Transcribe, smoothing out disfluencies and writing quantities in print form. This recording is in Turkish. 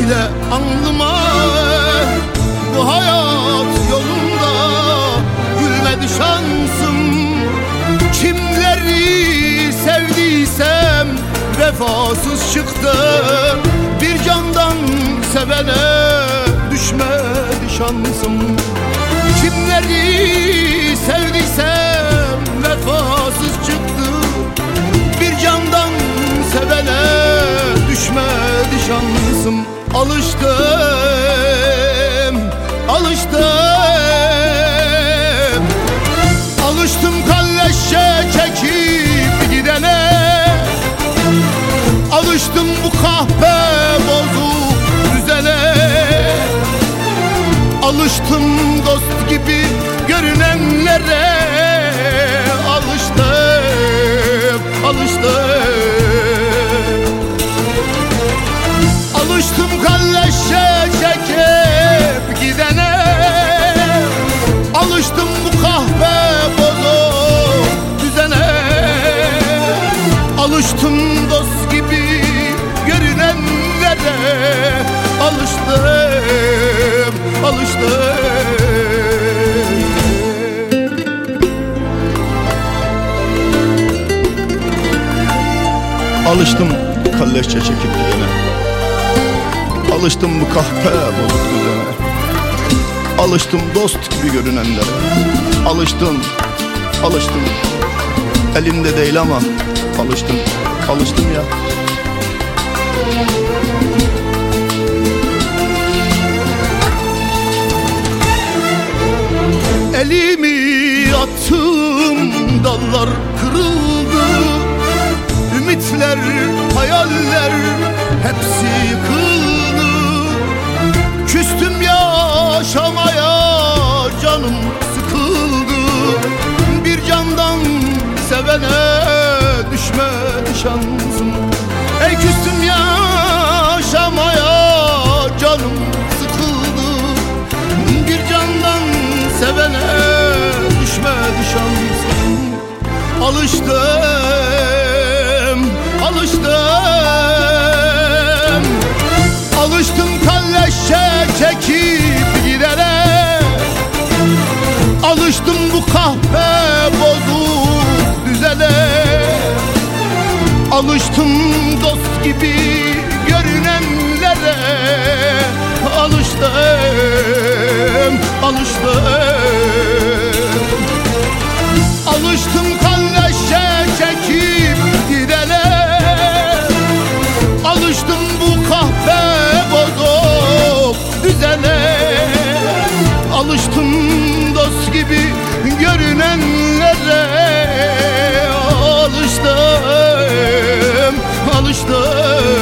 söyle alnıma, bu hayat yolunda gülmedi şansım. Kimleri sevdiysem vefasız çıktı, bir candan sevene düşmedi şansım. Kimleri sevdiysem vefasız çıktı, bir candan sevene düşmedi şansım. Alıştım, alıştım, alıştım kalleşçe çekip gidene. Alıştım bu kahpe bozuk düzene. Alıştım dost gibi görünenlere. Alıştım, alıştım, alıştım kalleşçe çekip gidene. Alıştım bu kahpe bozuk düzene. Alıştım dost gibi görünenlere. Alıştım, alıştım. Alıştım kalleşçe çekip gidene. Alıştım bu kahpe bozuk düzene. Alıştım dost gibi görünenlere. Alıştım, alıştım. Elimde değil ama alıştım, alıştım ya. Elimi attım, dallar kırıldı. Ümitler, hayaller hepsi yıkıldı. Küstüm yaşamaya, canım sıkıldı. Bir candan sevene düşmedi şansım. Ey küstüm yaşamaya, canım sıkıldı. Bir candan sevene düşmedi şansım. Alıştım, alıştım, alıştım kalleşçe çekip gidene. Alıştım bu kahpe bozuk düzene. Alıştım dost gibi görünenlere. Alıştım, alıştım, alıştım kalleşçe çekip gidene. Alıştım bu kahpe bozuk düzene. Alıştım dost gibi görünenlere. Alıştım, alıştım.